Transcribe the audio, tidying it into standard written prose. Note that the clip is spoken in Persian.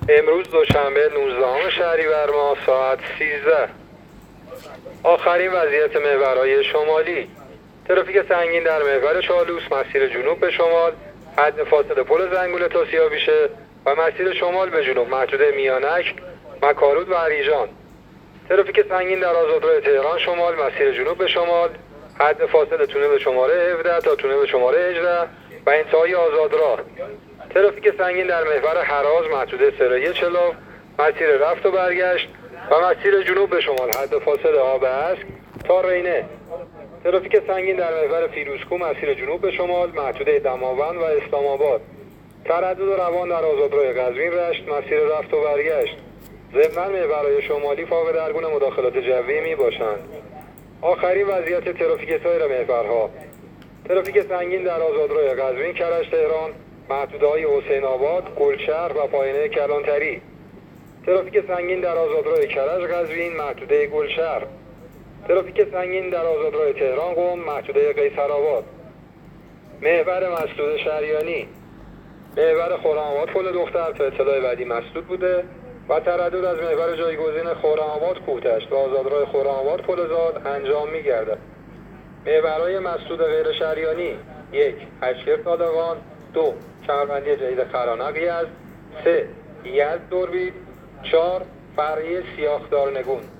امروز دوشنبه 19 شهریور ماه ساعت 13. آخرین وضعیت محورهای شمالی. ترافیک سنگین در محور چالوس مسیر جنوب به شمال، حد فاصله پل زنگوله تا سیاویشه و مسیر شمال به جنوب محدوده میانک، مکارود و عریجان. ترافیک سنگین در آزادراه تهران شمال مسیر جنوب به شمال، حد فاصله تونل شماره 17 تا تونل شماره 18 و انتهای آزادراه. ترافیک سنگین در محور هراز محدوده سرایی چلاف، مسیر رفت و برگشت و مسیر جنوب به شمال حد فاصله آب اسک تا رینه. ترافیک سنگین در محور فیروزکو مسیر جنوب به شمال محدوده دماوند و اسلام آباد. تردد و روان در آزادراه قزوین رشت مسیر رفت و برگشت. ضمناً محورهای شمالی فاقد هر گونه مداخلات جوی می باشند. آخرین وضعیت ترافیک سایر محورها. ترافیک سنگین در آزادراه قزوین کرج تهران محدوده‌های حسین آباد، گلشهر و پایانه کلانتری. ترافیک سنگین در آزادراه کرج قزوین محدوده گلشهر. ترافیک سنگین در آزادراه تهران قم محدوده قیصرآباد. محور مسدود شریانی. محور خرم‌آباد پل دختر تا اطلاع بعدی مسدود بوده و تردد از محور جایگزین خرم‌آباد کوهتشت و آزادراه خرم‌آباد پل زاد انجام می‌گردد. محورهای مسدود غیر شریانی: 1. هشکر صادقان، 2. کمربندی جدید خرانق یزد، 3. یزد دوربید، 4. فرعی سیاخدار نگون.